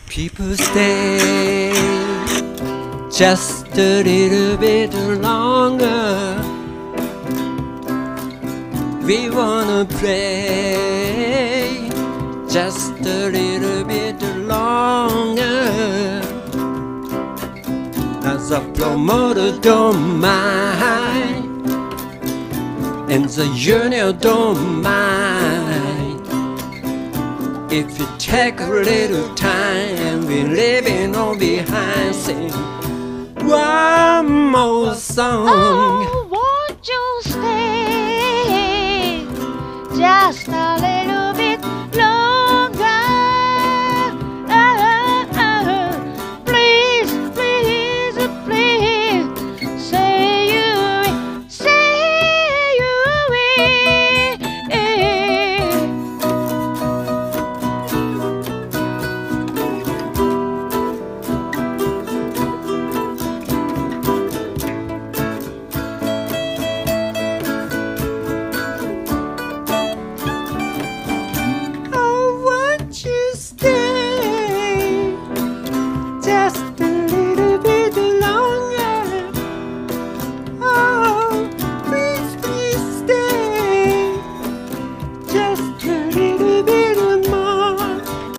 People stay just a little bit longer. We wanna play just a little bit longer. As a promoter don't mind, and the junior don't mind. If you take a little time, we're leaving all behind. Sing one more song. Oh, won't you stay just a little bit longer? Please, please, please, say you will, say you will. I want you stay just a